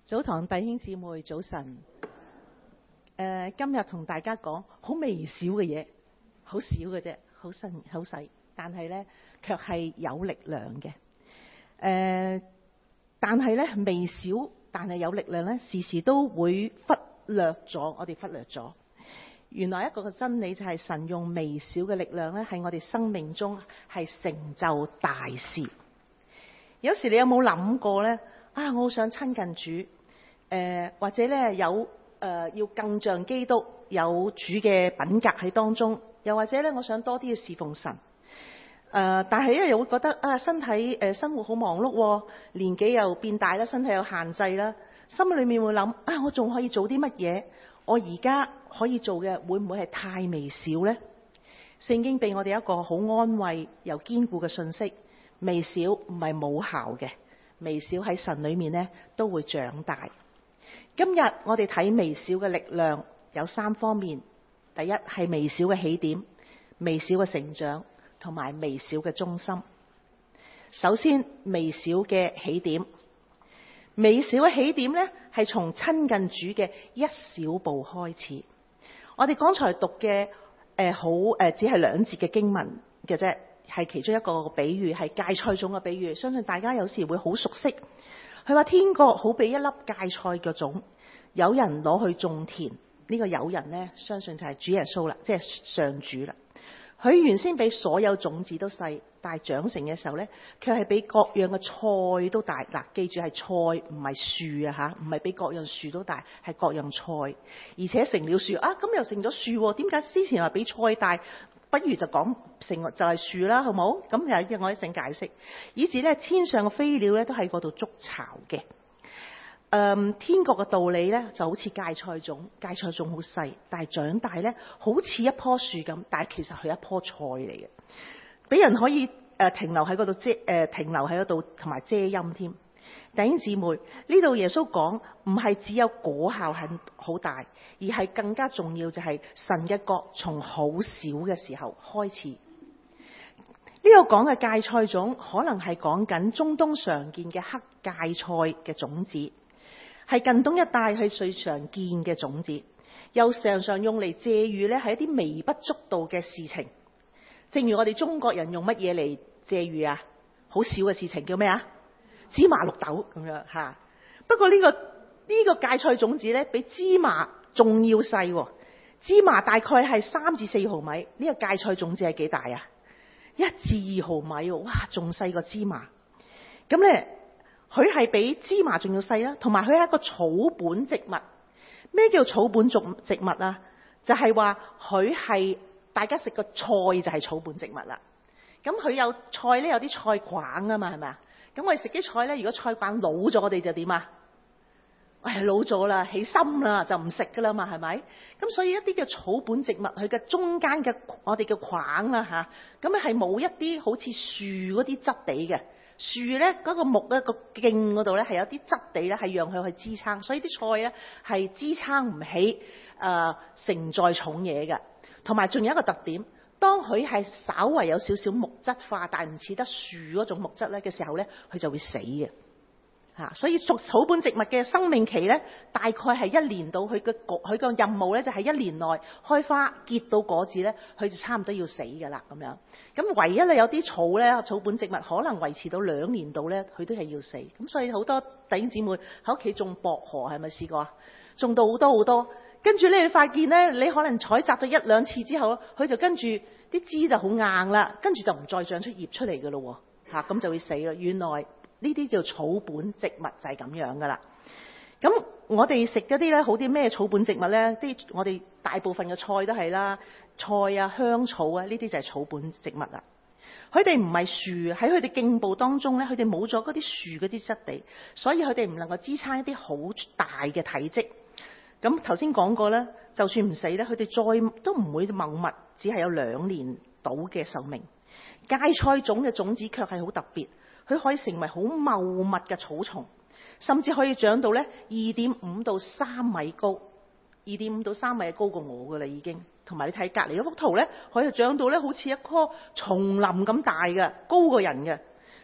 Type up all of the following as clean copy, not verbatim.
早堂弟兄姊妹早晨。今日同大家講好微小嘅嘢，好少嘅啫，好細，但係呢卻係有力量嘅。但係呢微小，但係有力量呢，時時都會忽略咗。我哋忽略咗，原來一個嘅真理就係神用微小嘅力量呢，喺我哋生命中係成就大事。有時你有冇諗過呢？我好想親近主。或者咧有要更像基督，有主嘅品格喺當中，又或者咧我想多啲去侍奉神。但係因為又會覺得身體生活好忙碌，年紀又變大啦，身體有限制啦，心裏面會諗我仲可以做啲乜嘢？我而家可以做嘅會唔會係太微小呢？聖經俾我哋一個好安慰又堅固嘅信息：微小唔係冇效嘅，微小喺神裏面呢都會長大。今日我哋睇微小嘅力量有3方面。第一係微小嘅起點、微小嘅成長同埋微小嘅中心。首先微小嘅起點，微小嘅起點呢係從親近主嘅一小步開始。我哋剛才讀嘅只係2節嘅經文嘅啫，係其中一個比喻，係芥菜種嘅比喻，相信大家有時會好熟悉。佢話天國好比一粒芥菜嘅種，有人攞去種田。呢個有人呢，相信就係主耶穌啦，即係上主啦。佢原先比所有種子都細，但係長成嘅時候呢，卻係比各樣嘅菜都大。嗱，記住係菜唔係樹啊吓，唔係比各樣樹都大，係各樣菜，而且成了樹咁又成咗樹。點解之前話比菜大？不如就講成就係樹啦，好冇？咁又我一陣解釋。以至咧天上嘅飛鳥咧都喺嗰度築巢嘅。天國嘅道理咧就好似芥菜種，芥菜種好細，但係長大咧好似一棵樹咁，但係其實係一棵菜嚟嘅，俾人可以停留喺嗰度停留喺嗰度同埋遮陰添。弟兄姊妹，呢度耶穌講唔係只有果效係好大，而係更加重要就係神嘅國從好小嘅時候開始。呢度講嘅芥菜種可能係講緊中東常見嘅黑芥菜嘅種子，係近東一帶係最常見嘅種子，又常常用嚟借喻呢係一啲微不足道嘅事情。正如我哋中國人用乜嘢嚟借喻啊？好少嘅事情叫咩啊？芝麻綠豆咁樣吓。不過呢個芥菜種子咧，比芝麻仲要細。芝麻大概係3至4毫米，呢個芥菜種子係幾大啊？1至2毫米，哇，仲細過芝麻。咁咧，佢係比芝麻仲要細啦，同埋佢係一個草本植物。咩叫草本植物啊？就係話佢係大家食個菜就係草本植物啦。咁佢有菜咧，有啲菜梗啊嘛，係咪啊？咁我哋食啲菜咧，如果菜梗老咗，我哋就點啊？老咗啦，起心啦，就唔食噶啦嘛，係咪？咁所以一啲嘅草本植物，佢嘅中間嘅我哋嘅梗啦吓，咁係冇一啲好似樹嗰啲質地嘅。樹咧嗰個木咧個莖嗰度咧係有啲質地咧係讓佢去支撐，所以啲菜咧係支撐唔起承載重嘢嘅。同埋仲有一個特點，當佢係稍為有少少木質化，但係唔似得樹嗰種木質咧嘅時候咧，佢就會死嘅。所以草本植物嘅生命期咧，大概係1年到，佢個任務咧就係1年內開花結到果子咧，佢就差唔多要死㗎啦咁樣。咁唯一咧有啲草咧，草本植物可能維持到2年度咧，佢都係要死。咁所以好多弟兄姊妹喺屋企種薄荷，係咪試過啊？種到好多好多，跟住咧你發現咧，你可能採摘咗1-2次之後，佢就跟住啲枝就好硬啦，跟住就唔再長出葉出嚟㗎咯喎，咁就會死啦。原來呢啲叫草本植物就係咁樣噶啦。咁我哋食嗰啲咧，好啲咩草本植物咧？我哋大部分嘅菜都係啦，菜啊、香草啊，呢啲就係草本植物啦。佢哋唔係樹，喺佢哋莖部當中咧，佢哋冇咗嗰啲樹嗰啲質地，所以佢哋唔能夠支撐一啲好大嘅體積。咁頭先講過咧，就算唔死咧，佢哋再都唔會茂密，只係有2年到嘅壽命。芥菜種嘅種子卻係好特別。佢可以成為好茂密嘅草叢，甚至可以長到咧2.5到3米高，2.5到3米高過我噶啦已經。同埋你睇隔離嗰幅圖咧，可以長到咧好似一棵叢林咁大嘅，高過人嘅。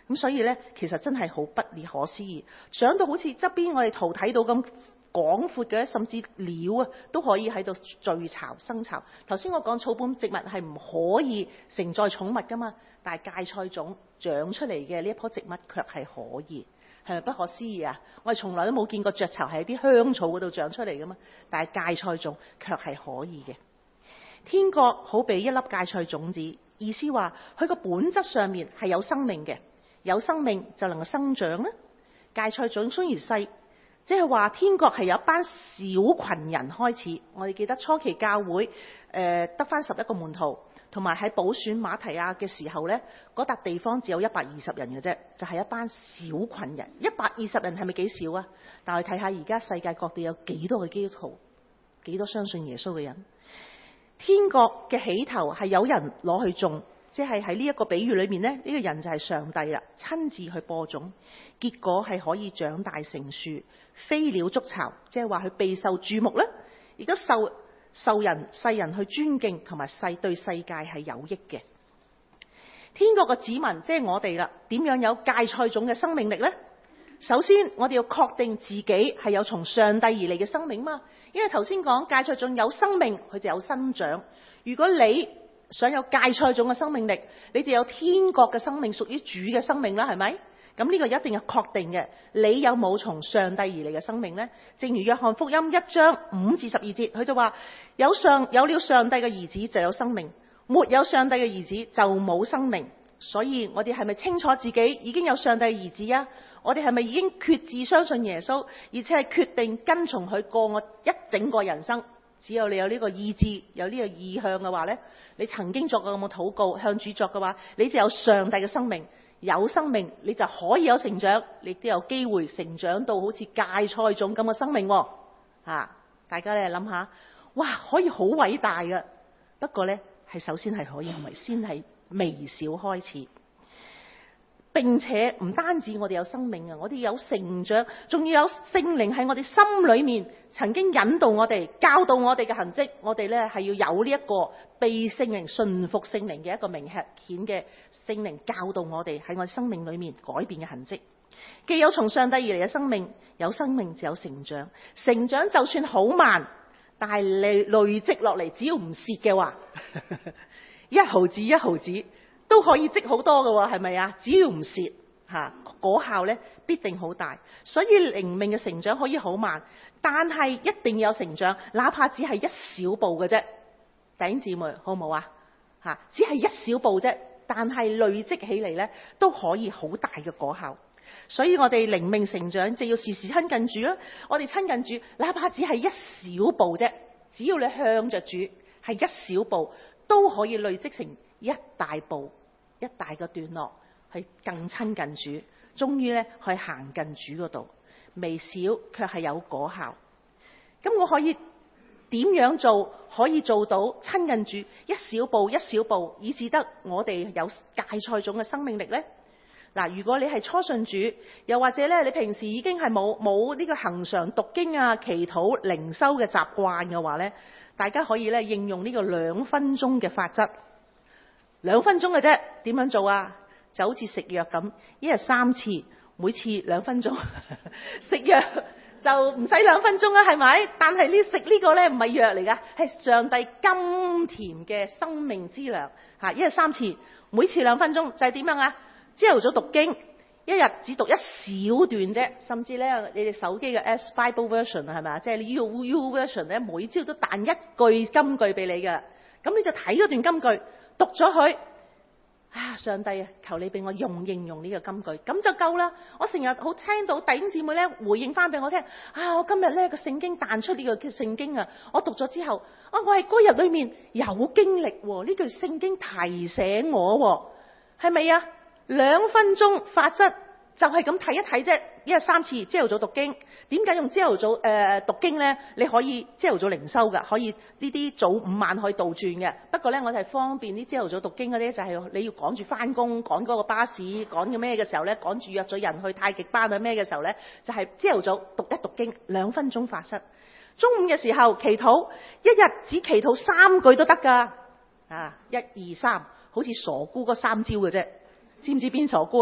咁所以咧，其實真係好不可思議，長到好似側邊我哋圖睇到咁廣闊嘅，甚至鳥啊都可以喺度聚巢生巢。頭先我講草本植物係唔可以承載寵物噶嘛，但係芥菜種長出嚟嘅呢一棵植物卻係可以，係咪不可思議啊？我哋從來都冇見過雀巢喺啲香草嗰度長出嚟噶嘛，但係芥菜種卻係可以嘅。天國好比一粒芥菜種子，意思話佢個本質上面係有生命嘅，有生命就能夠生長啦。芥菜種雖然細，即係話天國係有一班小群人開始。我哋記得初期教會得返11個門徒，同埋喺補選馬提亞嘅時候呢，嗰笪地方只有120人嘅啫，就係一班小群人。120人係咪幾少啊？但係睇下而家世界各地有幾多個基督徒，幾多相信耶穌嘅人。天國嘅起頭係有人攞去種，即係喺呢一個比喻裏面呢，呢個人就係上帝啦，親自去播種，結果係可以長大成樹，飛鳥築巢，即係話佢備受注目啦，亦都受世人去尊敬，同埋對世界係有益嘅。天國嘅子民即係我哋啦，點樣有芥菜種嘅生命力呢？首先我哋要確定自己係有從上帝而嚟嘅生命嘛，因為頭先講芥菜種有生命，佢就有生長。如果你想有芥菜種嘅生命力，你就有天國嘅生命，屬於主嘅生命啦，係咪？咁呢個一定要確定嘅。你有冇從上帝而嚟嘅生命呢？正如約翰福音1章5至12節，佢就話有了上帝嘅兒子就有生命，沒有上帝嘅兒子就冇生命。所以我哋係咪清楚自己已經有上帝嘅兒子啊？我哋係咪已經決志相信耶穌，而且係決定跟從佢過我一整個人生？只有你有呢個意志，有呢個意向嘅話呢，你曾經作過咁嘅禱告，向主作嘅話，你就有上帝嘅生命。有生命你就可以有成長，你都有機會成長到好似芥菜種咁嘅生命喎。大家咧諗下，哇，可以好偉大嘅。不過呢，係首先係可以係咪先係微小開始，並且唔單止我哋有生命啊，我哋有成長，仲要有聖靈喺我哋心裏面曾經引導我哋、教導我哋嘅痕跡。我哋呢係要有呢一個被聖靈順服聖靈嘅一個明顯嘅聖靈教導我哋喺我哋生命裏面改變嘅痕跡。既有從上帝而嚟嘅生命，有生命就有成長。成長就算好慢，但係累積落嚟，只要唔蝕嘅話一毫子一毫子都可以積好多嘅，係咪啊？只要唔蝕果效咧必定好大。所以靈命嘅成長可以好慢，但係一定要有成長，哪怕只係一小步嘅啫。弟兄姊妹好唔好啊？只係一小步啫，但係累積起嚟咧都可以好大嘅果效。所以我哋靈命成長就要時時親近主啦。我哋親近主，哪怕只係一小步啫，只要你向着主係一小步，都可以累積成一大步。一大個段落係更親近主，終於咧去行近主嗰度，微小卻係有果效。咁我可以點樣做可以做到親近主一小步一小步，以至得我哋有芥菜種嘅生命力呢？嗱，如果你係初信主，又或者咧你平時已經係冇呢個恆常讀經啊、祈禱、靈修嘅習慣嘅話咧，大家可以咧應用呢個2分鐘嘅法則。2分鐘嘅啫，點樣做啊？就好似食藥咁，一日3次，每次2分鐘。食藥就唔使2分鐘啊，係咪？但係呢食呢個咧唔係藥嚟噶，係上帝甘甜嘅生命之糧。一日3次，每次2分鐘，就係點樣啊？朝頭早讀經，一日只讀一小段啫，甚至咧你哋手機嘅 S Bible Version 係咪啊？即係 U Version 咧，每朝都彈一句金句俾你噶，咁你就睇嗰段金句。讀咗佢上帝啊，求你俾我應用呢個金句，咁就夠啦。我成日好聽到弟兄姊妹咧回應翻俾我聽，我今日咧個聖經彈出呢個聖經啊，我讀咗之後，我係嗰日裏面有經歷，呢句聖經提醒我，係咪啊？2分鐘法則就係咁睇一睇啫，一日3次，朝頭早讀經。點解用朝頭早讀經呢？你可以朝頭早靈修噶，可以呢啲早午晚可以倒轉嘅。不過呢，我哋係方便啲朝頭早讀經嗰啲，就係你要趕住翻工，趕嗰個巴士，趕嘅咩嘅時候呢，趕住約咗人去太極班啊咩嘅時候呢，就係朝頭早讀經2分鐘法則。中午嘅時候祈禱，一日只祈禱3句都得噶。1、2、3，好似傻姑嗰3招嘅啫。知唔知邊傻姑啊？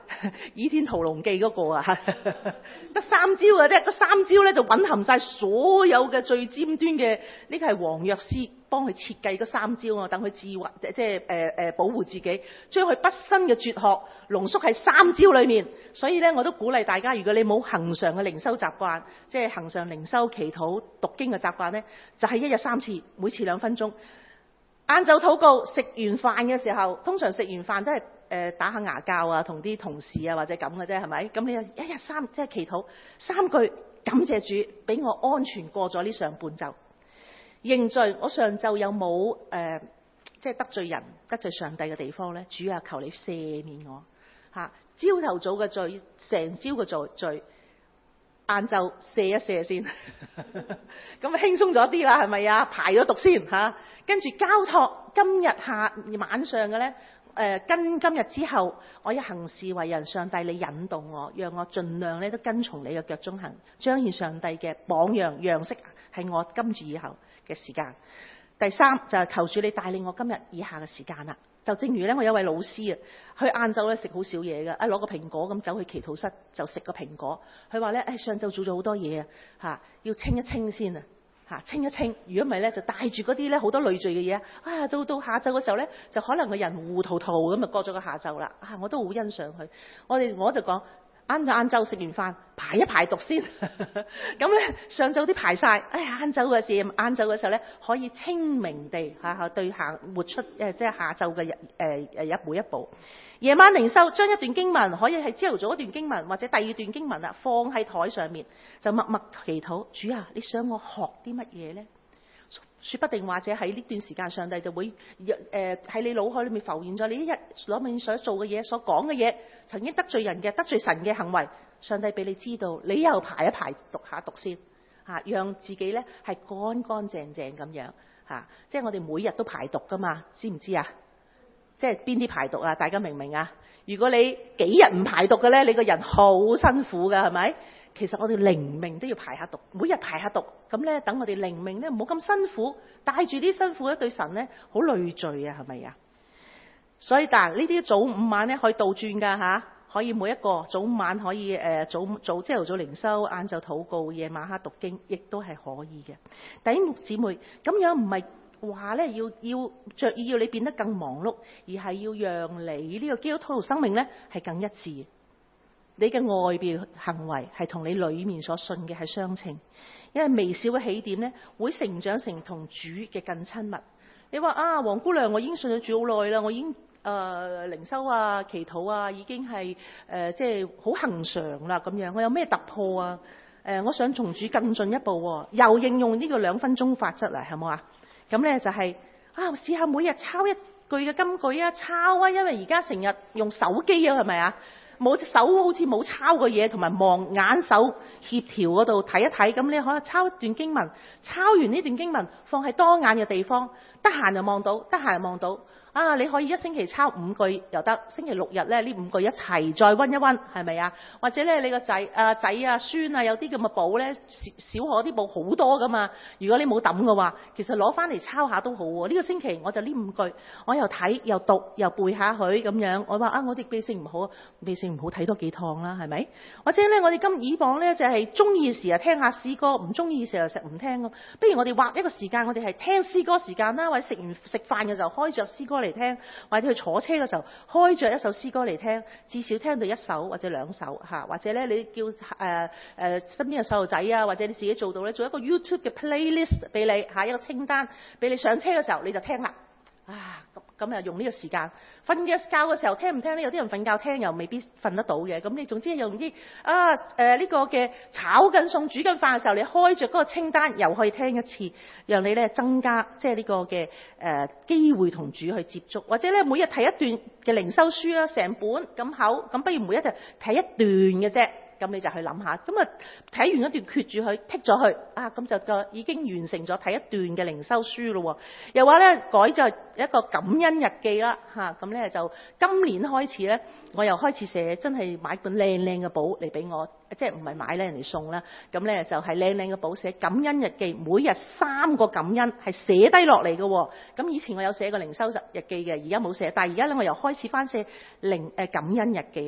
倚天屠龍記嗰個啊，得3招嘅啫，嗰3招咧就蘊含晒所有嘅最尖端嘅，呢個係黃藥師幫佢設計嗰3招啊，等佢自衛，即係保護自己，將佢畢生嘅絕學濃縮喺3招裏面。所以咧，我都鼓勵大家，如果你冇恆常嘅靈修習慣，即係恆常靈修、祈禱、讀經嘅習慣咧，就係1日3次，每次2分鐘。晏晝禱告，食完飯嘅時候，通常食完飯都係打下牙骹啊，同啲同事啊或者咁嘅啫，係咪？咁你1日3即係祈禱3句，感謝主俾我安全過咗呢上半晝。認罪，我上晝有冇即係得罪人、得罪上帝嘅地方咧？主啊，求你赦免我嚇。朝頭早嘅罪，成朝嘅罪。晏晝卸一卸先，咁啊輕鬆咗啲啦，係咪啊？排咗毒先嚇，跟住交託今日晚上嘅咧，跟今日之後，我一行事為人，上帝你引導我，讓我盡量咧都跟從你嘅腳蹤行，彰顯上帝嘅榜樣樣式係我跟住以後嘅時間。第3就係求主你帶領我今日以下嘅時間啦。就正如咧，我有位老師啊，佢晏晝咧食好少嘢嘅，攞個蘋果咁走去祈禱室就食個蘋果。佢話咧，上晝做咗好多嘢啊，要清一清先啊，清一清。如果唔係咧，就帶住嗰啲咧好多累贅嘅嘢啊，到下晝嘅時候咧，就可能個人糊糊塗塗咁啊過咗個下晝啦。我都好欣賞佢。我就講。晏晝食完飯排一排毒先，咁咧上晝啲排晒，晏晝嘅時候咧可以清明地對活出即係下晝嘅每一步。夜晚靈修將一段經文可以係朝頭早一段經文或者第2段經文啦，放喺台上面就默默祈禱。主啊，你想我學啲乜嘢咧？說不定或者喺呢段時間，上帝就會喺你腦海裏面浮現咗你一日所做嘅嘢、所講嘅嘢，曾經得罪人嘅、得罪神嘅行為，上帝俾你知道，你又排一排讀下毒先讓自己咧係乾乾淨淨咁樣即係我哋每日都排毒噶嘛，知唔知啊？即係邊啲排毒啊？大家明唔明啊？如果你幾日唔排毒嘅咧，你個人好辛苦噶，係咪？其實我哋靈命都要排下毒，每日排下毒，咁咧等我哋靈命咧唔好咁辛苦，帶住啲辛苦咧對神咧好累贅啊，係咪啊？所以但係呢啲早午晚咧可以倒轉噶可以每一個早午晚可以朝頭早靈修，晏晝禱告，夜晚黑讀經，亦都係可以嘅。弟兄姊妹，咁樣唔係話咧要着意要你變得更忙碌，而係要讓你呢個基督徒生命咧係更一致。你嘅外表行為係同你裏面所信嘅係相稱，因為微小嘅起點咧會成長成同主嘅更親密。你話黃姑娘，我已經信咗主好耐啦，我已經靈修啊、祈禱啊，已經係即係好恆常啦咁樣。我有咩突破啊？我想從主更進一步又應用呢個2分鐘法則嚟，係冇啊？咁咧就係試下每日抄一句嘅金句啊，抄啊，因為而家成日用手機啊，係咪啊？冇隻手好似冇抄過嘢，同埋望眼手協調嗰度睇一睇，咁你可以抄一段經文，抄完呢段經文放喺當眼嘅地方，得閒就望到，得閒就望到。你可以一星期抄5句又得，星期6日咧呢5句一齊再溫一溫，係咪啊？或者咧你個仔啊、孫啊有啲咁嘅簿咧，小學啲簿好多噶嘛。如果你冇抌嘅話，其實攞翻嚟抄下都好喎。呢個星期我就呢5句，我又睇又讀又背下佢咁樣。我話我哋記性唔好，記性唔好睇多幾趟啦，係咪？或者咧我哋以往咧就係中意時啊聽下詩歌，唔中意時就唔聽咯。不如我哋劃一個時間，我哋係聽詩歌時間啦，或者食飯嘅時候開着詩歌嚟聽，或者去坐車嘅時候開着一首詩歌嚟聽，至少聽到1首或者2首或者咧你叫身邊嘅細路仔啊，或者你自己做到咧，做一個 YouTube 嘅 playlist 俾你一個清單俾你，上車嘅時候你就聽啦。咁啊用呢個時間瞓嘅覺嘅時候聽唔聽咧？有啲人瞓覺聽又未必瞓得到嘅，咁你總之用啲呢個嘅炒緊餸煮緊飯嘅時候，你開着嗰個清單又可以聽一次，讓你咧增加即係呢個嘅機會同主去接觸，或者咧每日睇一段嘅靈修書啊，成本咁厚，咁不如每一日睇一段嘅啫。咁你就去諗下，咁啊睇完一段決住佢剔咗佢咁就已經完成咗睇一段嘅靈修書咯。又話咧改咗一個感恩日記啦咁咧就今年開始咧，我又開始寫，真係買本靚靚嘅簿嚟俾我，即係唔係買咧人哋送啦。咁咧就係靚靚嘅簿寫感恩日記，每日3個感恩係寫低落嚟嘅。咁以前我有寫過靈修日記嘅，而家冇寫，但係而家咧我又開始翻寫感恩日記啦。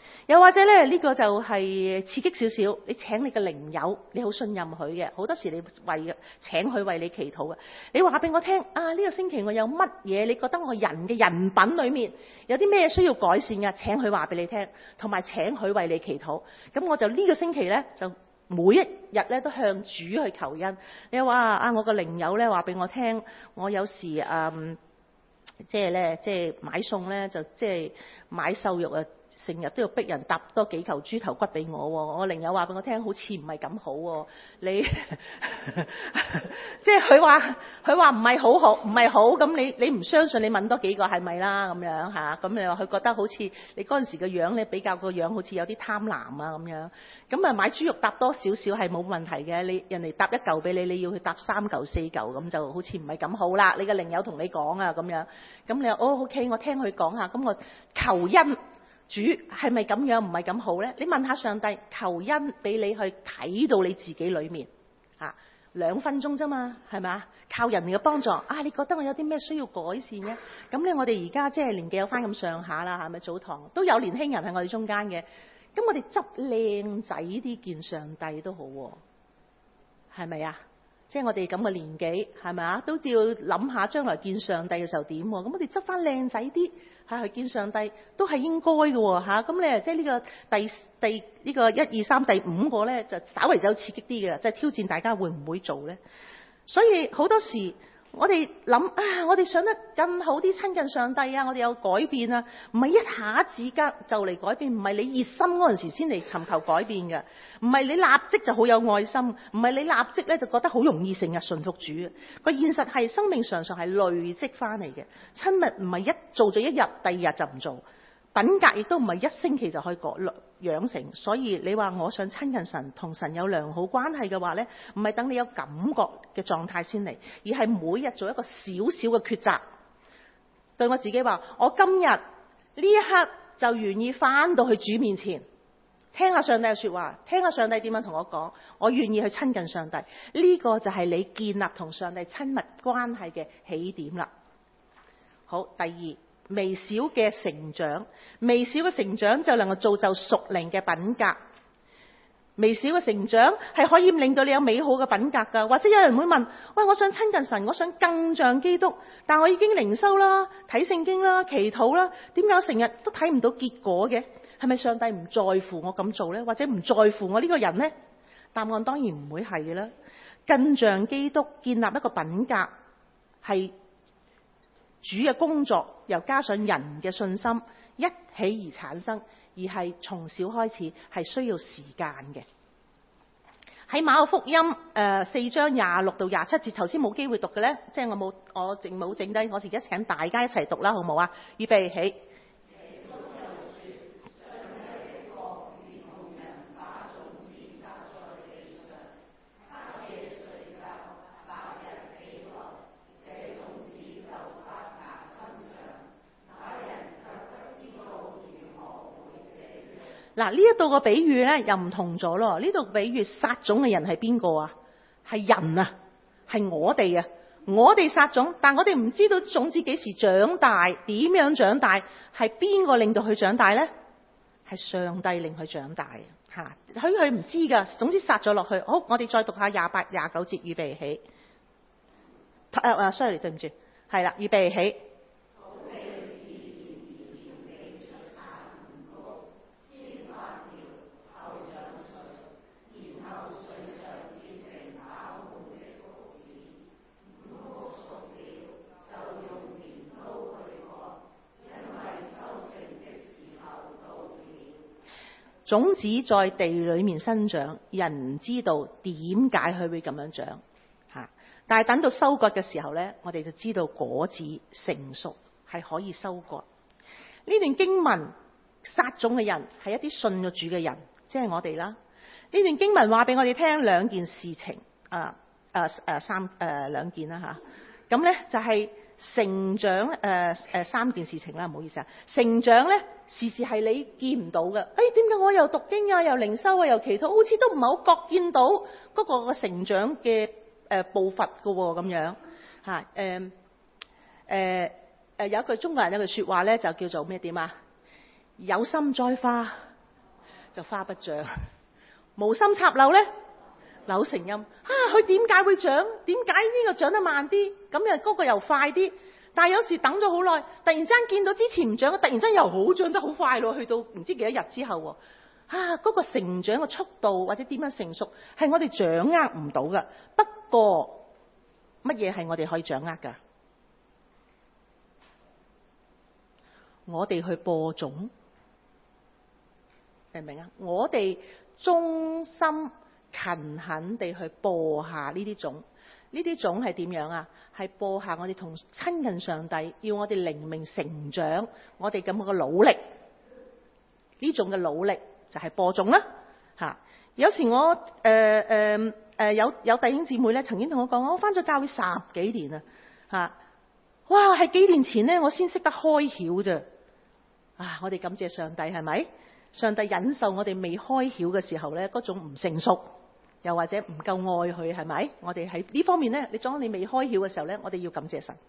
又或者咧，呢個就係刺激少少，你請你嘅靈友，你好信任佢嘅，好多時你請佢為你祈禱嘅。你話俾我聽啊，呢個星期我有乜嘢？你覺得我人嘅人品裏面有啲咩需要改善嘅？請佢話俾你聽，同埋請佢為你祈禱。咁我就呢個星期咧，就每一日咧都向主去求恩。你話啊，我個靈友咧話俾我聽，我有時即係買餸咧，就即係買瘦肉啊。成日都要逼人搭多幾嚿豬頭骨俾我喎，我靈友話俾我聽，好似唔係咁好喎。你即係佢話唔係好，唔係好，咁你唔相信，你問多幾個係咪啦咁樣嚇？咁你話佢覺得好似你嗰陣時嘅樣咧，比較個樣好似有啲貪婪啊咁樣。咁啊買豬肉搭多少少係冇問題嘅，你人哋搭一嚿俾你，你要去搭3嚿4嚿，咁就好似唔係咁好啦。你嘅靈友同你講啊咁樣，咁你話OK，我聽佢講下，咁我求恩。主係咪咁樣唔係咁好呢？你問下上帝，求恩俾你去睇到你自己裏面2分鐘啫嘛，係咪啊？靠人哋嘅幫助啊！你覺得我有啲咩需要改善嘅？咁咧，我哋而家即係年紀有翻咁上下啦，係咪？早堂都有年輕人喺我哋中間嘅，咁我哋執靚仔啲見上帝都好喎，係咪啊？即係我哋咁嘅年紀，係咪啊？都要諗下將來見上帝嘅時候點喎？咁我哋執翻靚仔啲。去見上帝都係應該嘅喎嚇，咁你即係呢個第呢個1、2、3第5個咧，就稍為就刺激啲嘅，即係挑戰大家會唔會做咧？所以好多時我哋諗啊，我哋想得更好啲親近上帝啊，我哋有改變啊，唔係一下子間就嚟改變，唔係你熱心嗰陣時先嚟尋求改變嘅，唔係你立即就好有愛心，唔係你立即咧就覺得好容易成日順服主。個現實係生命常常係累積翻嚟嘅，親密唔係一做咗一日，第二日就唔做。品格亦都唔係1星期就可以養成，所以你話我想親近神，同神有良好關係嘅話呢，唔係等你有感覺嘅狀態先嚟，而係每日做一個小小嘅抉擇，對我自己話，我今日呢一刻就願意翻到去主面前，聽下上帝嘅說話，聽下上帝點樣同我講，我願意去親近上帝，呢個就係你建立同上帝親密關係嘅起點啦。好，第二，微小嘅成長，微小嘅成長就能夠造就屬靈嘅品格。微小嘅成長係可以令到你有美好嘅品格㗎。或者有人會問，喂，我想親近神，我想更像基督，但我已經靈修啦、睇聖經啦、祈禱啦，點解我成日都睇唔到結果嘅？係咪上帝唔在乎我咁做呢？或者唔在乎我呢個人呢？答案當然唔會係嘅啦。更像基督，建立一個品格係主嘅工作，又加上人嘅信心一起而產生，而係從小開始，係需要時間嘅。喺馬可福音4章26到27節，頭先冇機會讀嘅呢，即係我淨冇整低，我而家請大家一齊讀啦，好唔好啊？預備起。嗱，呢一度個比喻咧又唔同咗咯。呢度比喻撒種嘅人係邊個啊？係人啊，係我哋啊。我哋撒種，但我哋唔知道種子幾時長大，點樣長大，係邊個令到佢長大咧？係上帝令佢長大嚇。佢唔知㗎。總之撒咗落去。好，我哋再讀下28、29節，預備起。sorry， 對唔住，係啦，預備起。種子在地裏面生長，人唔知道點解佢會咁樣長嚇，但係等到收割嘅時候呢，我哋就知道果子成熟係可以收割。呢段經文撒種嘅人係一啲信咗主嘅人，即係我哋啦。呢段經文話俾我哋聽兩件事情，兩件啦嚇。咁呢就係成長3件事情啦，唔好意思啊。成長呢，時時係你見唔到嘅。點解我又讀經啊，又靈修啊，又祈禱，好似都唔係好覺見到嗰個成長嘅步伐嘅喎，咁樣嚇。有一句中國人有句説話咧，就叫做咩點啊？有心栽花就花不長，無心插柳咧柳成蔭。佢點解會長？點解呢個長得慢啲？咁又嗰個又快啲？但係有時等咗好耐，突然之間見到之前唔長，突然之間又好長得好快咯，去到唔知幾多日之後嗰個成長嘅速度或者點樣成熟，係我哋掌握唔到噶。不過乜嘢係我哋可以掌握噶？我哋去播種，明唔明啊？我哋忠心勤懇地去播下呢啲種。呢啲種係點樣啊？係播下我哋同親近上帝，要我哋靈命成長，我哋咁嘅努力。呢種嘅努力就係播種啦。有時我有弟兄姊妹咧，曾經同我講，我返咗教會10幾年啦。哇，係幾年前咧，我先識得開竅啫。我哋感謝上帝，係咪？上帝忍受我哋未開竅嘅時候咧，嗰種唔成熟。又或者唔夠愛佢，係咪？我哋喺呢方面咧，當你未開竅嘅時候咧，我哋要感謝神。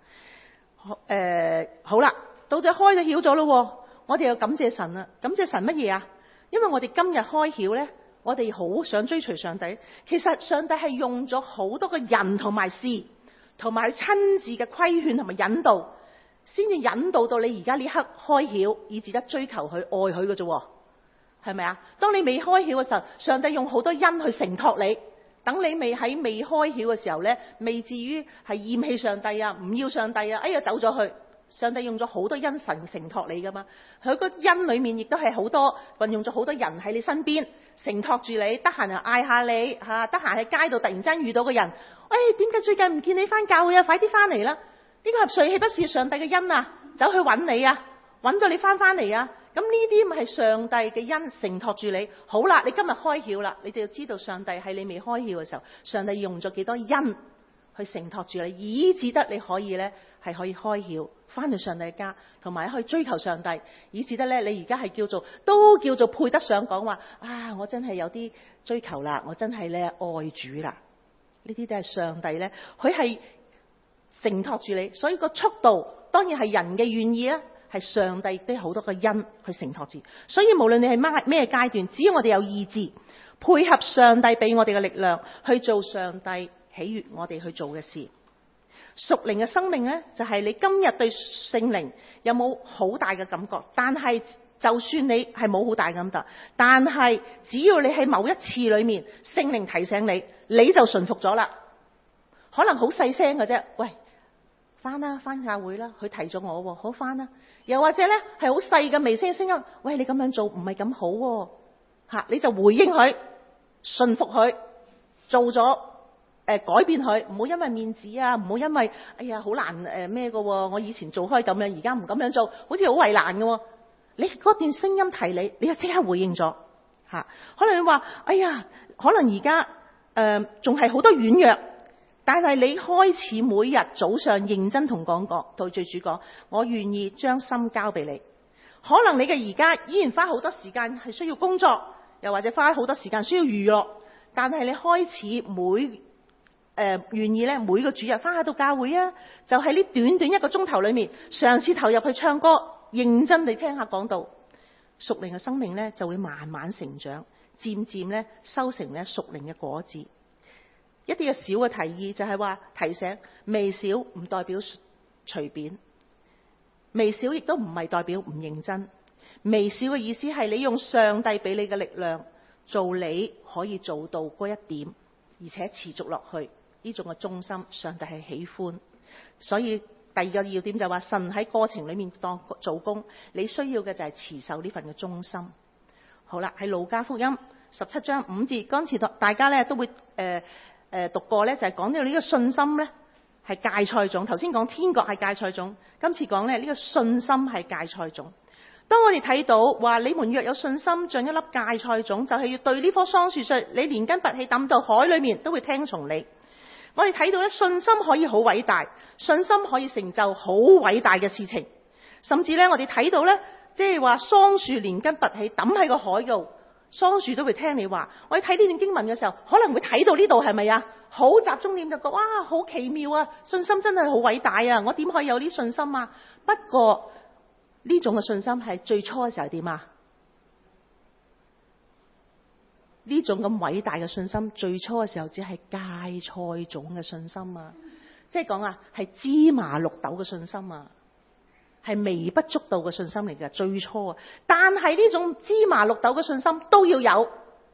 好啦，到咗開咗竅咗咯，我哋要感謝神啦。感謝神乜嘢啊？因為我哋今日開竅咧，我哋好想追隨上帝。其實上帝係用咗好多個人同埋事，同埋佢親自嘅規勸同埋引導，先至引導到你而家呢刻開竅，以至得追求佢、愛佢嘅啫。係咪啊？當你未開竅嘅時候，上帝用好多恩去承托你。等你未開竅嘅時候咧，未至於係厭棄上帝啊，唔要上帝啊，哎呀走咗去。上帝用咗好多恩神承托你噶嘛。佢個恩裏面亦都係好多運用咗好多人喺你身邊承托住你。得閒就嗌下你得閒喺街度突然之間遇到個人，點解最近唔見你翻教會啊？快啲翻嚟啦！呢個誰豈不是上帝嘅恩啊？走去揾你啊，揾到你翻嚟啊！咁呢啲咪係上帝嘅恩承托住你。好啦，你今日開竅啦，你哋要知道上帝喺你未開竅嘅時候，上帝用咗幾多恩去承托住你，以至得你可以咧係可以開竅，翻去上帝家，同埋去追求上帝，以至得咧你而家係都叫做配得上講話我真係有啲追求啦，我真係咧愛主啦。呢啲都係上帝咧，佢係承托住你，所以個速度當然係人嘅願意啦。係上帝都有好多個恩去承托住，所以無論你係咩階段，只要我哋有意志，配合上帝俾我哋嘅力量去做上帝喜悅我哋去做嘅事。屬靈嘅生命呢，就係你今日對聖靈有冇好大嘅感覺？但係就算你係冇好大感覺，但係只要你喺某一次裏面聖靈提醒你，你就順服咗啦。可能好細聲嘅啫，喂，翻啦，翻教會啦，佢提咗我，好翻啦。又或者咧係好細嘅微聲聲音，喂，你咁樣做唔係咁好，你就回應佢，順服佢，做咗改變佢，唔好因為面子啊，唔好因為哎呀好難咩嘅，我以前做開咁樣，而家唔咁樣做，好似好為難嘅。你嗰段聲音提你就即刻回應咗。可能你話哎呀，可能而家仲係好多軟弱。但係你開始每日早上認真同對主講，我願意將心交俾你。可能你嘅而家依然花好多時間係需要工作，又或者花好多時間需要娛樂，但係你開始願意咧每個主日翻下到教會啊，就喺呢短短1個鐘頭裏面嘗試投入去唱歌，認真地聽下講道，屬靈嘅生命咧就會慢慢成長，漸漸咧收成咧屬靈嘅果子。一啲嘅小嘅提議就係話提醒，微小唔代表隨便，微小亦都唔係代表唔認真。微小嘅意思係你用上帝俾你嘅力量做你可以做到嗰一點，而且持續落去，呢種嘅忠心上帝係喜歡。所以第二個要點就係話神喺過程裏面當做工，你需要嘅就係持守呢份嘅忠心。好啦，喺路加福音17章5節，剛才大家咧都會讀過咧，就係講到呢個信心咧係芥菜種。頭先講天國係芥菜種，今次講咧呢個信心係芥菜種。當我哋睇到話你們若有信心像一粒芥菜種，就係要對呢棵桑樹說，你連根拔起抌到海裏面，都會聽從你。我哋睇到咧信心可以好偉大，信心可以成就好偉大嘅事情。甚至咧我哋睇到咧，即係話桑樹連根拔起抌喺個海度，桑樹都會聽你話。我哋睇呢段經文嘅時候，可能會睇到呢度係咪啊？好集中點就覺得哇，好奇妙啊！信心真係好偉大啊！我點可以有啲信心啊？不過呢種嘅信心係最初嘅時候點啊？ 呢種咁偉大嘅信心，最初嘅時候只係芥菜種嘅信心啊！即係講啊，係芝麻綠豆嘅信心啊，係微不足道嘅信心嚟嘅最初啊！但係呢種芝麻綠豆嘅信心都要有，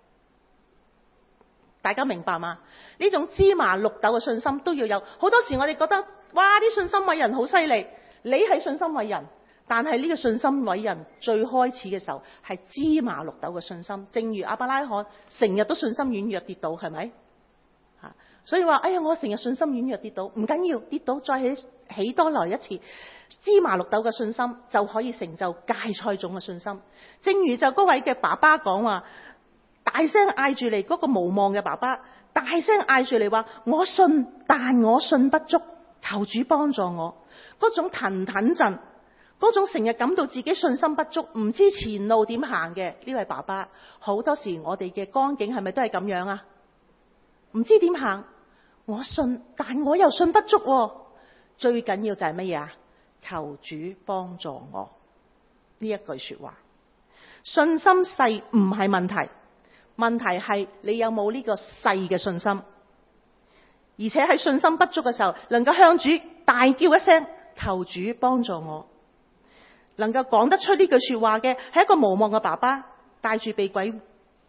大家明白嗎？呢種芝麻綠豆嘅信心都要有。好多時我哋覺得，哇！啲信心偉人好犀利，你係信心偉人。但係呢個信心偉人最開始嘅時候係芝麻綠豆嘅信心，正如亞伯拉罕成日都信心軟弱跌倒，係咪？所以話，哎呀，我成日信心軟弱跌倒，唔緊要，跌倒再起多來一次，芝麻綠豆嘅信心就可以成就芥菜種嘅信心。正如就嗰位嘅爸爸講話，大聲嗌住嚟，嗰個無望嘅爸爸大聲嗌住嚟話，我信，但我信不足，求主幫助我。嗰種騰騰震，嗰種成日感到自己信心不足，唔知前路點行嘅呢位爸爸，好多時我哋嘅光景係咪都係咁樣啊？唔知點行，我信，但我又信不足喎。最緊要就係乜嘢啊？求主幫助我，呢一句說話。信心細唔係問題，問題係你有冇呢個細嘅信心，而且喺信心不足嘅時候，能夠向主大叫一聲，求主幫助我。能夠講得出呢句說話嘅係一個無望嘅爸爸，帶住被鬼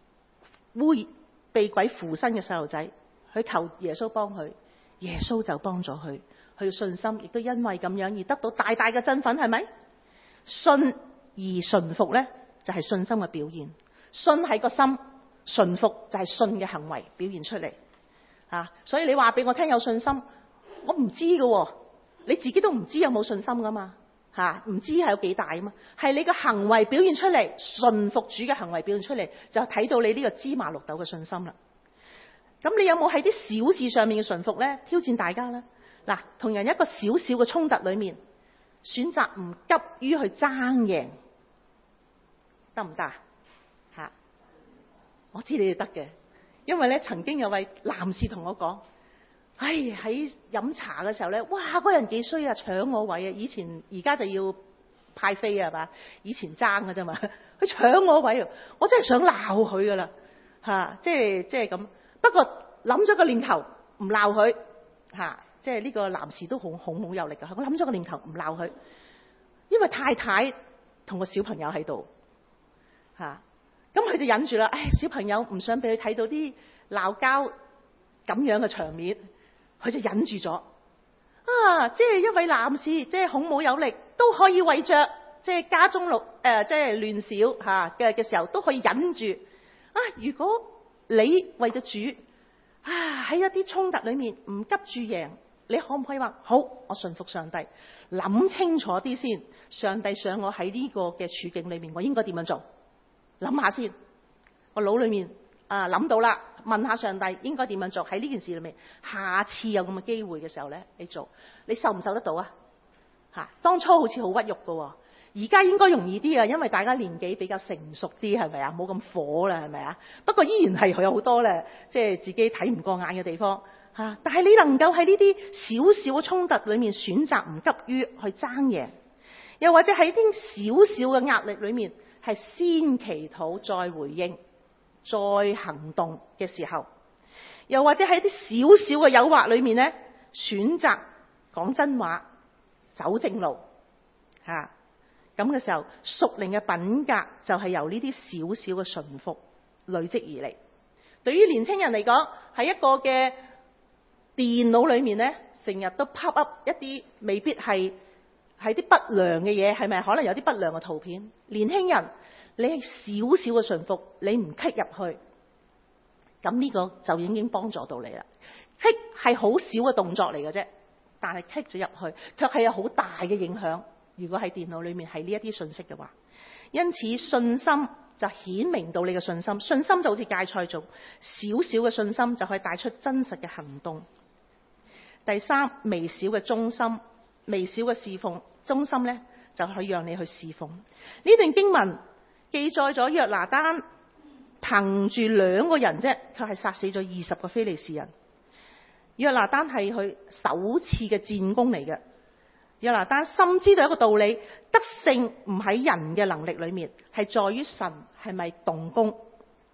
附身嘅細路仔，去求耶穌幫佢，耶穌就幫咗佢，佢嘅信心亦都因為咁樣而得到大大嘅振奮，係咪？信而順服呢，就係信心嘅表現。信係個心，順服就係信嘅行為表現出嚟。所以你話俾我聽有信心，我唔知㗎，你自己都唔知有冇信心噶嘛。唔知係有幾大啊嘛，係你嘅行為表現出嚟，順服主嘅行為表現出嚟，就睇到你呢個芝麻綠豆嘅信心啦。咁你有冇喺啲小事上面嘅順服呢？挑戰大家啦。嗱，同人一個小小嘅衝突裏面，選擇唔急於去爭贏，得唔得啊？我知你哋得嘅，因為咧曾經有位男士同我講。喺飲茶嘅時候咧，哇！嗰人幾衰啊，搶我位啊！而家就要派飛啊嘛，以前爭㗎啫嘛，佢搶我位啊！我真係想鬧佢噶啦，即係咁。不過諗咗個念頭唔鬧佢，即係呢個男士都好有力噶。我諗咗個念頭唔鬧佢，因為太太同個小朋友喺度，咁佢就忍住啦。小朋友唔想俾佢睇到啲鬧交咁樣嘅場面。佢就忍住咗，即係一位男士，即係孔武有力，都可以為着即係家中即係亂小嘅時候，都可以忍住。如果你為咗主，喺一啲衝突裏面唔急住贏，你可唔可以話好？我順服上帝，諗清楚啲先。上帝想我喺呢個嘅處境裏面，我應該點樣做？諗下先，我腦裏面諗到啦。問下上帝應該點樣做喺呢件事裏面，下次有咁嘅機會嘅時候咧，你做，你受唔受得到啊？當初好似好屈辱㗎，而家應該容易啲啊，因為大家年紀比較成熟啲，係咪啊？冇咁火啦，係咪啊？不過依然係有好多咧，即係自己睇唔過眼嘅地方但係你能夠喺呢啲小小嘅衝突裏面選擇唔急於去爭贏，又或者喺啲小小嘅壓力裏面係先祈禱再回應，再行動嘅時候，又或者喺啲小小嘅誘惑裏面咧，選擇講真話，走正路，咁嘅時候，屬靈嘅品格就係由呢啲小小嘅順服累積而嚟。對於年青人嚟講，喺一個嘅電腦裏面咧，成日都 pop up 一啲未必係啲不良嘅嘢，係咪？可能有啲不良嘅圖片。年輕人，你係少少嘅順服，你唔 click 入去，咁呢個就已經幫助到你啦。click 係好少嘅動作嚟嘅啫，但係 click 咗入去，卻係有好大嘅影響。如果喺電腦裏面係呢一啲信息嘅話，因此信心就顯明到你嘅信心。信心就好似芥菜種，少少嘅信心就可以帶出真實嘅行動。第三，微小嘅忠心，微小嘅侍奉，忠心呢，就可以讓你去侍奉。呢段經文記載咗約拿單憑住2個人啫，佢係殺死咗20個非利士人。約拿單係佢首次嘅戰功嚟嘅。約拿單深知道一個道理，得勝唔喺人嘅能力裏面，係在於神係咪動工。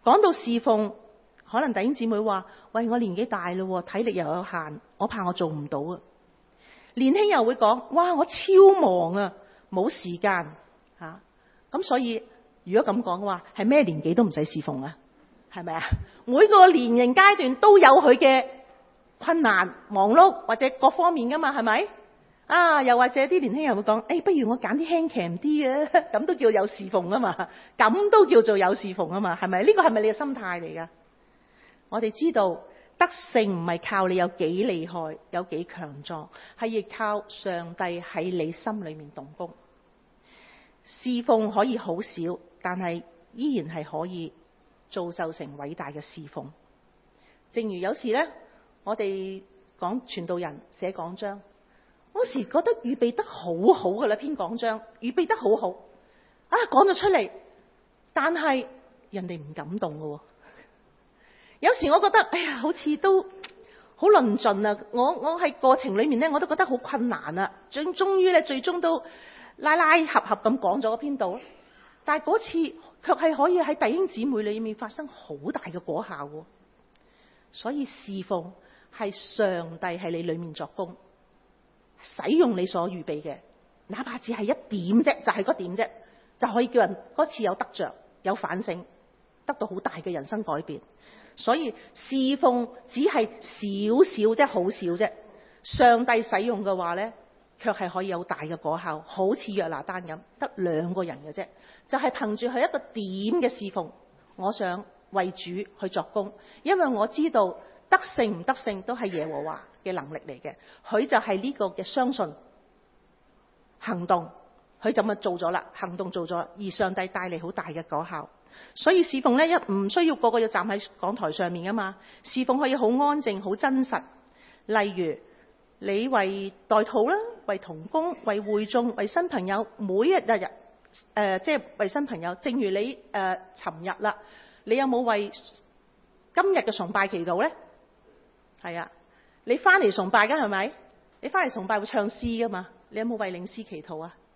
講到侍奉，可能弟兄姊妹話：喂，我年紀大啦，體力又有限，我怕我做唔到啊。年輕又會講：哇，我超忙啊，冇時間吓。咁所以如果咁講嘅話，係咩年紀都唔使侍奉啊？係咪啊？每個年齡階段都有佢嘅困難、忙碌或者各方面噶嘛，係咪？啊，又或者啲年輕人會講：不如我揀啲輕鬆啲啊，咁都叫有侍奉啊嘛，咁都叫做有侍奉啊嘛，係咪？呢個係咪你嘅心態嚟噶？我哋知道得勝唔係靠你有幾厲害、有幾強壯，係亦靠上帝喺你心裏面動工。侍奉可以好少，但係依然係可以造就成偉大嘅侍奉。正如有時呢，我哋講傳道人寫講章，我時覺得預備得好好噶啦，篇講章預備得好好啊，講咗出嚟，但係人哋唔感動噶。有時我覺得，好似都好論盡啊！我喺過程裏面呢，我都覺得好困難啊。終於呢，最終都拉拉合合咁講咗嗰篇道，但係嗰次卻係可以喺弟兄姊妹裏面發生好大嘅果效。所以侍奉係上帝喺你裏面作工，使用你所預備嘅，哪怕只係一點啫，就係嗰點啫，就可以叫人嗰次有得着、有反省，得到好大嘅人生改變。所以侍奉只係少少啫，好少啫。上帝使用嘅話呢，卻係可以有大嘅果效，好似約拿單咁，得2個人嘅啫，就係憑住佢一個點嘅侍奉，我想為主去作工，因為我知道得勝唔得勝都係耶和華嘅能力嚟嘅，佢就係呢個嘅相信行動，佢就咪做咗啦，行動做咗，而上帝帶嚟好大嘅果效。所以侍奉咧，唔需要個個要站喺講台上面噶嘛，侍奉可以好安靜、好真實。例如你為代禱啦，為同工、為會眾、為新朋友，每一日即係為新朋友。正如你尋日啦，你有冇為今日嘅崇拜祈禱咧？係啊，你翻嚟崇拜噶係咪？你翻嚟崇拜會唱詩噶嘛？你有冇為領詩祈禱啊？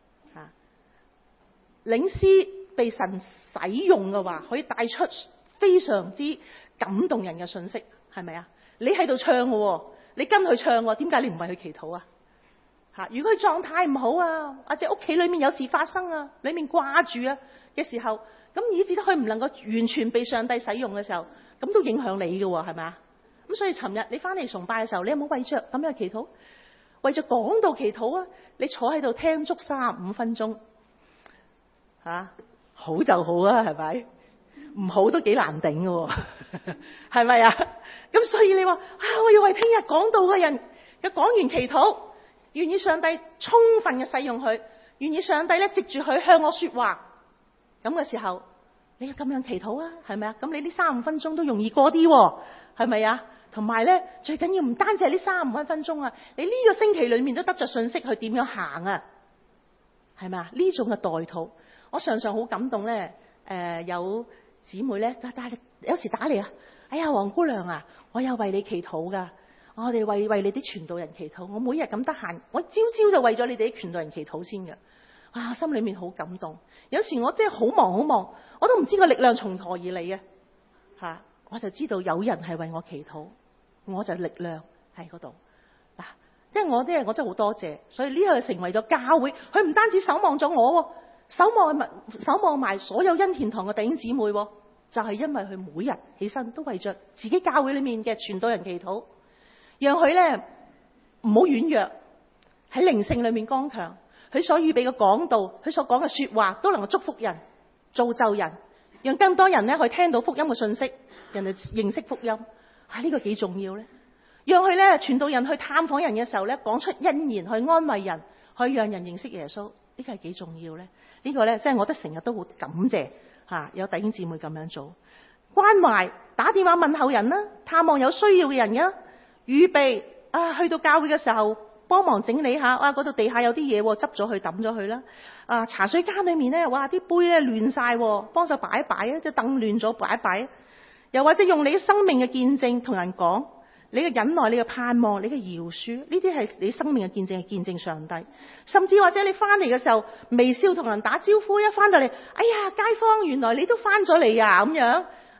領詩被神使用嘅話，可以帶出非常之感動人嘅信息，係咪啊？你喺度唱嘅，你跟佢唱，點解你唔為佢祈禱啊？如果佢狀態唔好啊，或者屋企裏面有事發生啊，裏面掛住啊嘅時候，咁以至得佢唔能夠完全被上帝使用嘅時候，咁都影響你嘅，係咪啊？咁所以尋日你翻嚟崇拜嘅時候，你有冇為着咁樣祈禱？為着講道祈禱啊？你坐喺度聽足35分鐘，好就好啊，係咪？唔好都幾難頂嘅，係咪啊？咁所以你話我要為聽日講道嘅人嘅講完祈禱，願意上帝充分嘅使用佢，願意上帝咧藉住佢向我說話，咁嘅時候你要咁樣祈禱啊，係咪啊？咁你呢35分鐘都容易過啲，係咪啊？同埋咧，最緊要唔單止係呢35分鐘啊，你呢個星期裏面都得着信息去點樣行啊，係咪啊？呢種嘅代禱，我常常好感動咧。有姊妹咧，有時打嚟啊，哎呀，黃姑娘啊，我有為你祈禱噶，我哋為你啲傳道人祈禱，我每日咁得閒，我朝朝就為咗你哋啲傳道人祈禱先噶。啊，心裏面好感動。有時我真係好忙，我都唔知個力量從何而嚟嘅，我就知道有人係為我祈禱，我就力量喺嗰度。即係我真係好多謝，所以呢個成為咗教會，佢唔單止守望咗我，守望埋所有恩典堂嘅弟兄姊妹，就係因為佢每日起身都為着自己教會裏面嘅傳道人祈禱，讓佢咧唔好軟弱，喺靈性裏面剛強，佢所預備嘅講道，佢所講嘅說話都能夠祝福人、造就人，讓更多人咧去聽到福音嘅信息，人哋認識福音。呢個幾重要咧？讓佢咧傳道人去探訪人嘅時候咧，講出恩言去安慰人，去讓人認識耶穌，呢個係幾重要咧？呢個咧即係我覺得成日都好感謝有弟兄姊妹咁樣做，關懷打電話問候人啦，探望有需要嘅人呀，預備去到教會嘅時候幫忙整理下，嗰度地下有啲嘢執咗去抌咗去啦，茶水間裏面咧啲杯咧亂晒，幫手擺一擺啊，啲凳亂咗擺一擺，又或者用你嘅生命嘅見證同人講。你嘅忍耐，你嘅盼望，你嘅饒恕，呢啲係你生命嘅見證，係見證上帝。甚至或者你翻嚟嘅時候微笑同人打招呼，一翻到嚟，哎呀，街坊原來你都翻咗嚟啊，咁樣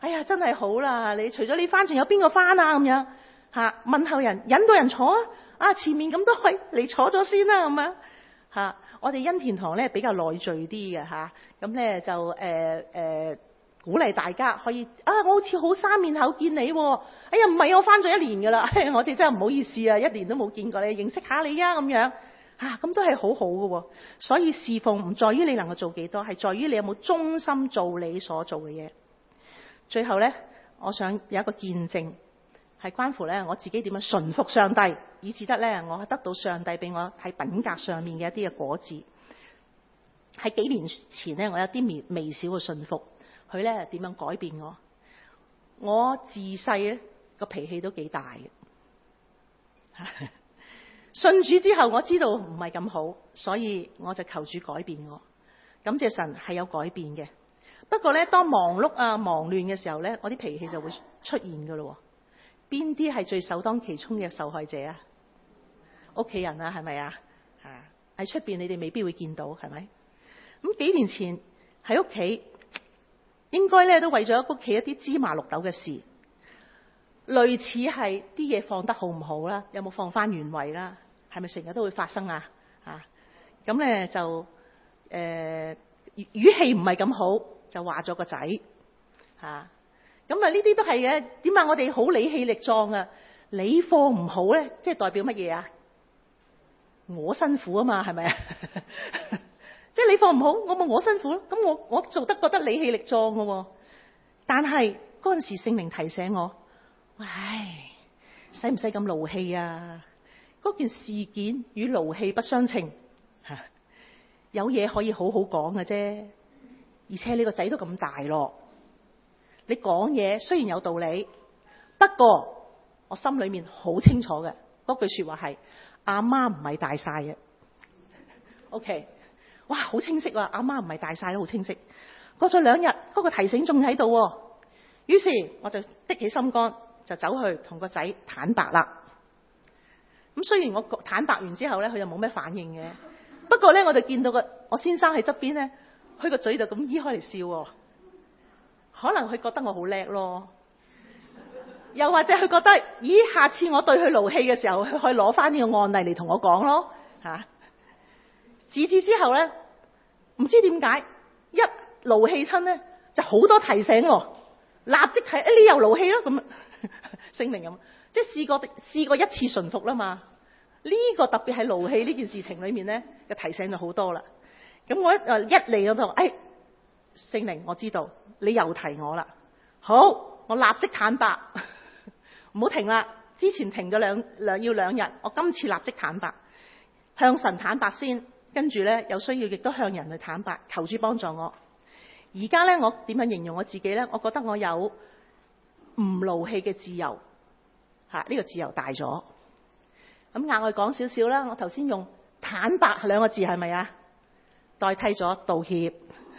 哎呀真係好啦，你除咗你返，仲有邊個返啊？咁樣嚇問候人，引導人坐啊，前面咁多位你坐咗先啦咁樣嚇。我哋恩田堂咧比較內聚啲嘅嚇，咁咧就鼓勵大家可以我好似好生面口見你喎，哎呀唔係我返咗1年㗎啦，我哋真係唔好意思啊，1年都冇見過你，認識下你啊咁樣咁都係好好嘅喎。所以侍奉唔在於你能夠做幾多，係在於你有冇忠心做你所做嘅嘢。最後咧，我想有一個見證，係關乎咧我自己點樣順服上帝，以至得咧我得到上帝俾我喺品格上面嘅一啲嘅果子。喺幾年前咧，我有啲微小嘅順服，佢咧點樣改變我？我自細咧個脾氣都幾大嘅，信主之後我知道唔係咁好，所以我就求主改變我。感謝神係有改變嘅。不過咧，當忙碌忙亂嘅時候咧，我啲脾氣就會出現噶咯。邊啲係最首當其衝嘅受害者啊？屋企人啊，係咪啊？喺出邊你哋未必會見到，係咪？咁幾年前喺屋企，應該咧都為咗屋企一啲芝麻綠豆嘅事，類似係啲嘢放得好唔好啦，有冇放翻原位啦？係咪成日都會發生啊？咁咧就語氣唔係咁好，就話咗個仔咁啊呢啲都係嘅。點解我哋好理氣力壯啊？你放唔好咧，即係代表乜嘢啊？我辛苦啊嘛，係咪啊？即係你放唔好，我辛苦咯。咁我做得覺得理氣力壯嘅喎。但係嗰陣時聖靈提醒我，唉，使唔使咁勞氣啊？嗰件事件與勞氣不相稱，有嘢可以好好講嘅啫。而且你個仔都咁大咯，你講嘢雖然有道理，不過我心裏面好清楚嘅嗰句說話係阿媽唔係大晒嘅。OK， 哇，好清晰啊！阿媽唔係大晒都好清晰。過咗2日，嗰個提醒仲喺度，於是我就的起心肝，就走去同個仔坦白啦。咁雖然我坦白完之後咧，佢又冇咩反應嘅，不過咧我就見到我先生喺側邊咧，佢個嘴就咁依開嚟笑，可能佢覺得我好叻咯，又或者佢覺得，咦，下次我對佢勞氣嘅時候，佢可以攞翻呢個案例嚟同我講咯，自此之後咧，唔知點解一勞氣親咧，就好多提醒，立即係你又勞氣咯，咁聖靈咁，即係試過一次順服啦嘛。呢個特別係勞氣呢件事情裏面咧，就提醒咗好多啦。咁我一嚟我就話，聖靈，我知道你又提我啦。好，我立即坦白，唔好停啦。之前停咗要2日，我今次立即坦白，向神坦白先，跟住咧有需要亦都向人去坦白，求主幫助我。而家咧我點樣形容我自己咧？我覺得我有唔勞氣嘅自由，呢個自由大咗。咁額外講少少啦，我頭先用坦白2個字係咪啊？代替咗道歉，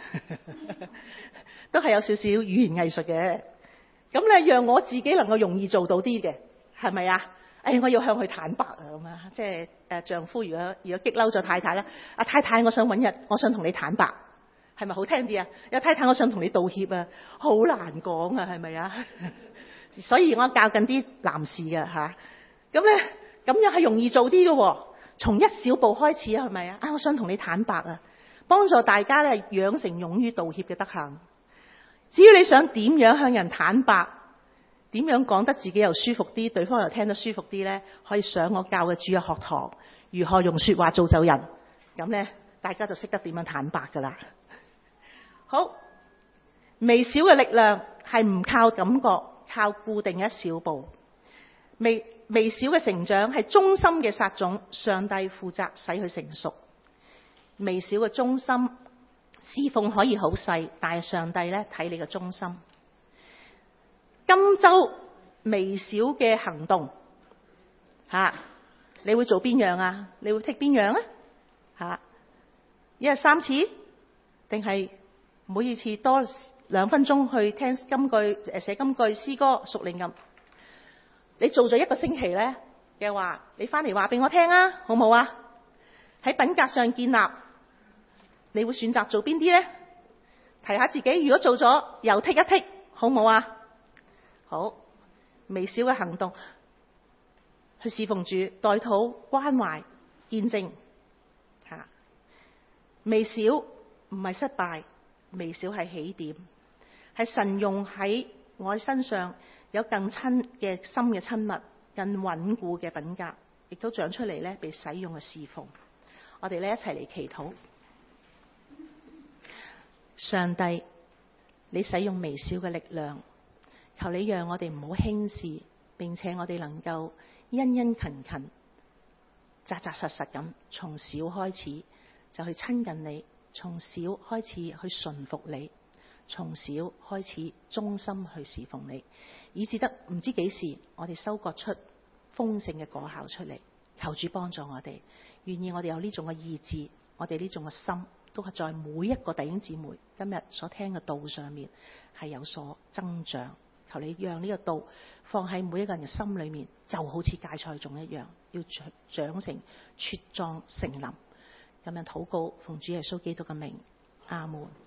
都係有少少語言藝術嘅。咁咧，讓我自己能夠容易做到啲嘅，係咪啊？我要向佢坦白啊，咁啊，即係丈夫如果激嬲咗太太咧，太太，我想同你坦白，係咪好聽啲啊？太太，我想同你道歉啊，好難講啊，係咪啊？所以我教緊啲男士嘅吓，咁咧咁樣係容易做啲嘅，從一小步開始係咪啊？我想同你坦白啊，幫助大家咧養成勇於道歉嘅德行。只要你想點樣向人坦白，點樣講得自己又舒服啲，對方又聽得舒服啲咧，可以上我教嘅主日學堂，如何用說話造就人，咁咧大家就識得點樣坦白噶啦。好，微小嘅力量係唔靠感覺，靠固定一小步。微小嘅成長係忠心嘅撒種，上帝負責使佢成熟。微小嘅忠心侍奉可以好細，但係上帝咧睇你嘅忠心。今周微小嘅行動你會做邊樣啊？你會剔邊樣啊？一日3次，定係每一次多2分鐘去聽金句、寫金句、詩歌、屬靈咁？你做咗1個星期咧嘅話，你翻嚟話俾我聽啊，好唔好啊？喺品格上建立，你會選擇做邊啲咧？提下自己，如果做咗又剔一剔，好唔好啊？ 好，微小嘅行動去侍奉主，代禱、關懷、見證吓。微小唔係失敗，微小係起點，係神用喺我身上有更深嘅親密、更穩固嘅品格，亦都長出嚟咧，被使用嘅侍奉。我哋咧一齊嚟祈禱。上帝，你使用微小嘅力量，求你讓我哋唔好輕視，並且我哋能夠殷殷勤勤、扎扎實實咁，從小開始就去親近你，從小開始去順服你，從小開始忠心去侍奉你，以至得唔知幾時我哋收割出豐盛嘅果效出嚟。求主幫助我哋，願意我哋有呢種嘅意志，我哋呢種嘅心，都係在每一個弟兄姊妹今日所聽嘅道上面係有所增長。求你讓呢個道放喺每一個人嘅心裏面，就好似芥菜種一樣，要長成茁壯成林。咁樣禱告，奉主耶穌基督嘅名，阿門。